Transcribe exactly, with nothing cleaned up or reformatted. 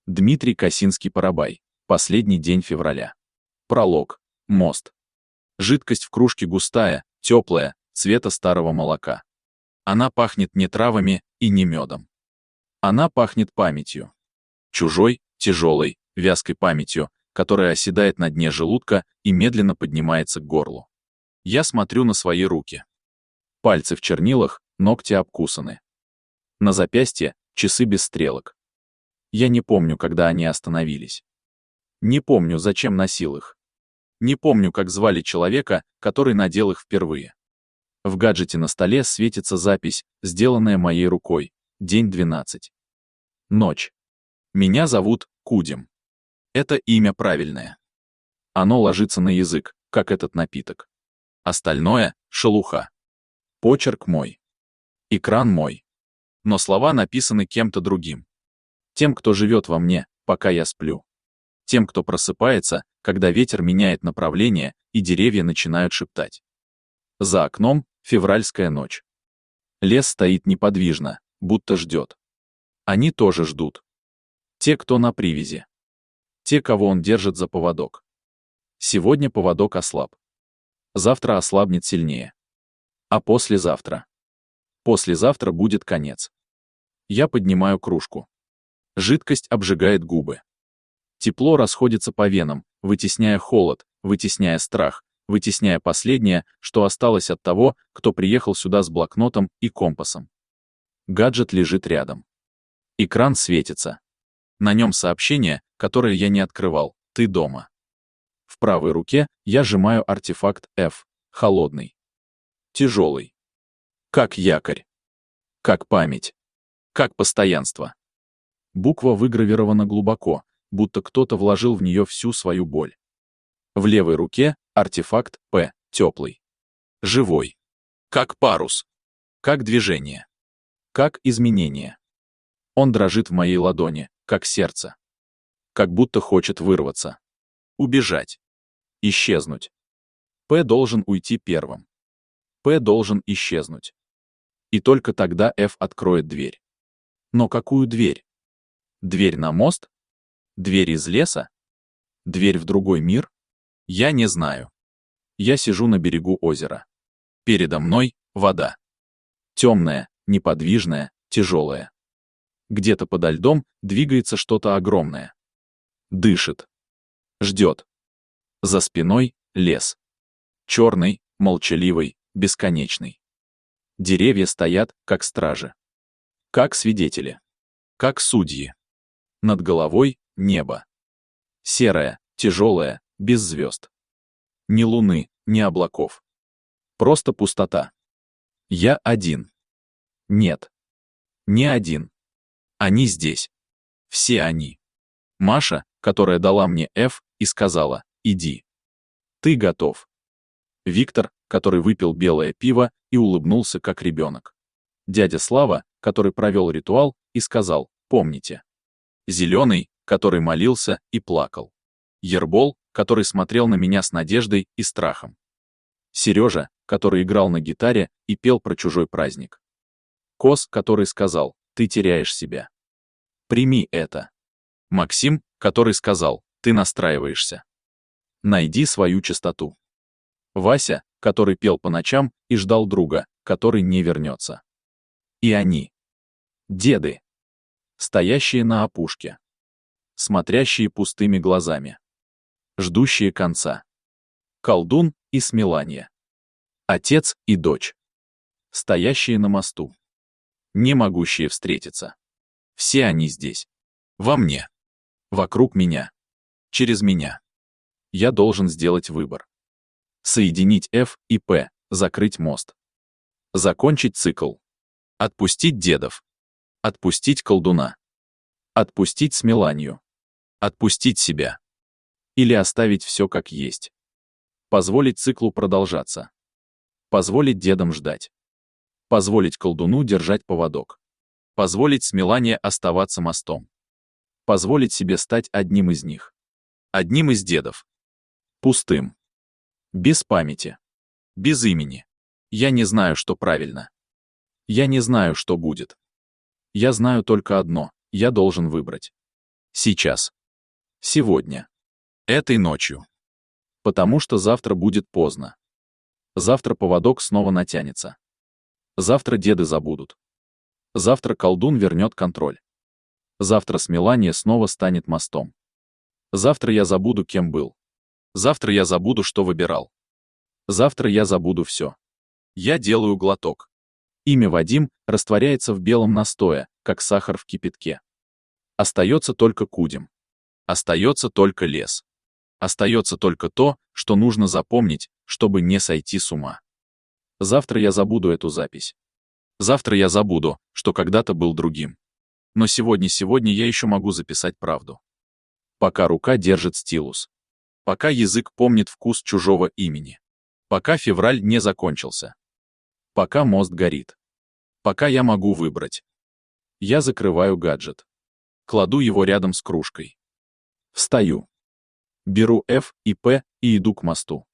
Дмитрий Косинский-Парабай. Последний день февраля. Пролог. Мост. Жидкость в кружке густая, теплая, цвета старого молока. Она пахнет не травами и не медом. Она пахнет памятью. Чужой, тяжелой, вязкой памятью, которая оседает на дне желудка и медленно поднимается к горлу. Я смотрю на свои руки. Пальцы в чернилах, ногти обкусаны. На запястье часы без стрелок. Я не помню, когда они остановились. Не помню, зачем носил их. Не помню, как звали человека, который надел их впервые. В гаджете на столе светится запись, сделанная моей рукой. День двенадцать. Ночь. Меня зовут Кудим. Это имя правильное. Оно ложится на язык, как этот напиток. Остальное — шелуха. Почерк мой. Экран мой. Но слова написаны кем-то другим. Тем, кто живет во мне, пока я сплю. Тем, кто просыпается, когда ветер меняет направление и деревья начинают шептать. За окном февральская ночь. Лес стоит неподвижно, будто ждет. Они тоже ждут. Те, кто на привязи. Те, кого он держит за поводок. Сегодня поводок ослаб. Завтра ослабнет сильнее. А послезавтра? Послезавтра будет конец. Я поднимаю кружку. Жидкость обжигает губы. Тепло расходится по венам, вытесняя холод, вытесняя страх, вытесняя последнее, что осталось от того, кто приехал сюда с блокнотом и компасом. Гаджет лежит рядом. Экран светится. На нем сообщение, которое я не открывал: «Ты дома». В правой руке я сжимаю артефакт F, холодный. Тяжелый. Как якорь. Как память. Как постоянство. Буква выгравирована глубоко, будто кто-то вложил в нее всю свою боль. В левой руке артефакт П, теплый. Живой. Как парус. Как движение. Как изменение. Он дрожит в моей ладони, как сердце. Как будто хочет вырваться. Убежать. Исчезнуть. П должен уйти первым. П должен исчезнуть. И только тогда F откроет дверь. Но какую дверь? Дверь на мост? Дверь из леса? Дверь в другой мир? Я не знаю. Я сижу на берегу озера. Передо мной вода. Темная, неподвижная, тяжелая. Где-то подо льдом двигается что-то огромное. Дышит. Ждет. За спиной лес. Черный, молчаливый, бесконечный. Деревья стоят, как стражи. Как свидетели. Как судьи. Над головой небо. Серое, тяжелое, без звезд. Ни луны, ни облаков. Просто пустота. Я один. Нет. Не один. Они здесь. Все они. Маша, которая дала мне F и сказала: «Иди». Ты готов. Виктор, который выпил белое пиво и улыбнулся, как ребенок. Дядя Слава, который провел ритуал и сказал: «Помните». Зеленый, который молился и плакал. Ербол, который смотрел на меня с надеждой и страхом. Сережа, который играл на гитаре и пел про чужой праздник. Кос, который сказал: «Ты теряешь себя». Прими это. Максим, который сказал: «Ты настраиваешься». Найди свою чистоту. Вася, который пел по ночам и ждал друга, который не вернется. И они. Деды. Стоящие на опушке. Смотрящие пустыми глазами. Ждущие конца. Колдун и Смеланья. Отец и дочь. Стоящие на мосту. Не могущие встретиться. Все они здесь. Во мне. Вокруг меня. Через меня. Я должен сделать выбор. Соединить F и P, закрыть мост. Закончить цикл. Отпустить дедов. Отпустить колдуна. Отпустить Смеланью. Отпустить себя. Или оставить все как есть. Позволить циклу продолжаться. Позволить дедам ждать. Позволить колдуну держать поводок. Позволить Смеланье оставаться мостом. Позволить себе стать одним из них. Одним из дедов. Пустым. Без памяти. Без имени. Я не знаю, что правильно. Я не знаю, что будет. Я знаю только одно: я должен выбрать. Сейчас. Сегодня. Этой ночью. Потому что завтра будет поздно. Завтра поводок снова натянется. Завтра деды забудут. Завтра колдун вернет контроль. Завтра смелание снова станет мостом. Завтра я забуду, кем был. Завтра я забуду, что выбирал. Завтра я забуду все. Я делаю глоток. Имя Вадим растворяется в белом настое, как сахар в кипятке. Остается только Кудим. Остается только лес. Остается только то, что нужно запомнить, чтобы не сойти с ума. Завтра я забуду эту запись. Завтра я забуду, что когда-то был другим. Но сегодня-сегодня я еще могу записать правду. Пока рука держит стилус. Пока язык помнит вкус чужого имени. Пока февраль не закончился. Пока мост горит. Пока я могу выбрать. Я закрываю гаджет. Кладу его рядом с кружкой. Встаю. Беру F и P и иду к мосту.